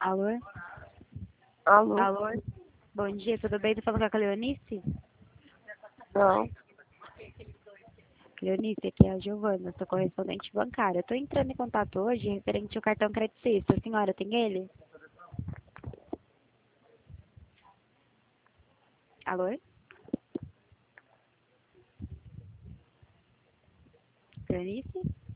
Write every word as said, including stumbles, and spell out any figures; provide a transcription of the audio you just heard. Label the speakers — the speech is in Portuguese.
Speaker 1: Alô?
Speaker 2: Alô?
Speaker 1: Alô? Bom dia, tudo bem? Tô falando com a Cleonice?
Speaker 2: Não.
Speaker 1: Cleonice, aqui é a Giovana, sou correspondente bancária. Tô entrando em contato hoje referente ao cartão credicista. A senhora tem ele? Alô? Cleonice?